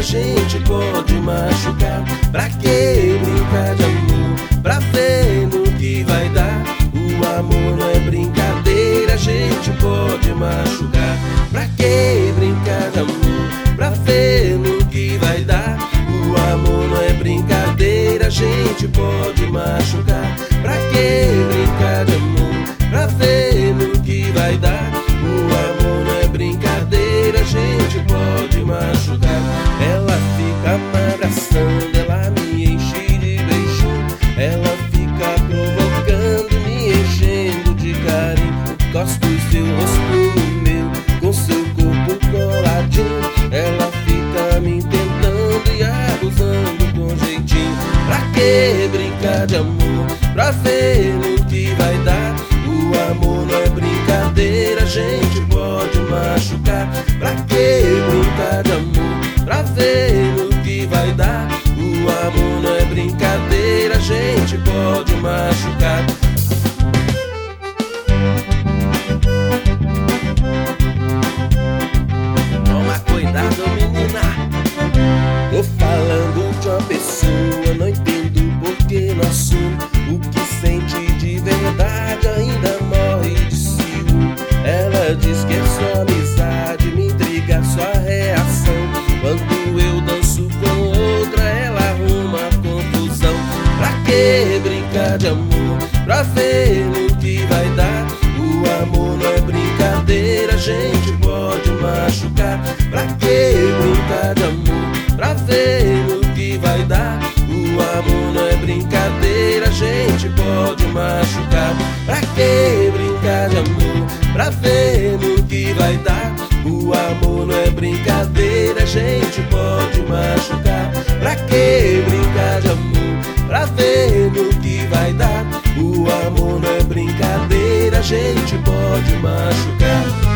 gente pode machucar. Pra que brincar de amor? Pra ver no que vai dar. O amor não é brincadeira, a gente pode machucar. Pra que brincar de amor? Pra ver no que vai dar. O amor não é brincadeira, a gente pode machucar. Pra que brincar de amor? Pra ver no que vai dar. O amor não é brincadeira, a gente pode machucar. Ela fica me abraçando, ela me enche de beijinho. Ela fica provocando, me enchendo de carinho. Gosto do seu rosto no meu, com seu corpo coladinho. Ela fica me tentando e abusando com jeitinho. Pra que brincar de amor? Pra ver no que vai dar. O amor não é brincadeira, a gente pode machucar. Pra que brincar de amor? Pra ver no que vai dar. O amor não é brincadeira, a gente pode machucar. Toma cuidado, menina. Tô falando de uma pessoa, não entendo por que não assume o que sente de verdade, ainda morre de ciúme. Ela diz que é só amizade, me intriga sua reação. Quando eu danço com outra, ela arruma confusão. Pra que brincar de amor? Pra ver no que vai dar. O amor não é brincadeira, a gente pode machucar. Pra que brincar de amor? Pra ver no que vai dar. O amor não é brincadeira, a gente pode machucar. Pra que brincar de amor? Pra ver no que vai dar. O amor não é brincadeira, a gente pode machucar. Pra que brincar de amor? Pra ver no que vai dar. O amor não é brincadeira, a gente pode machucar.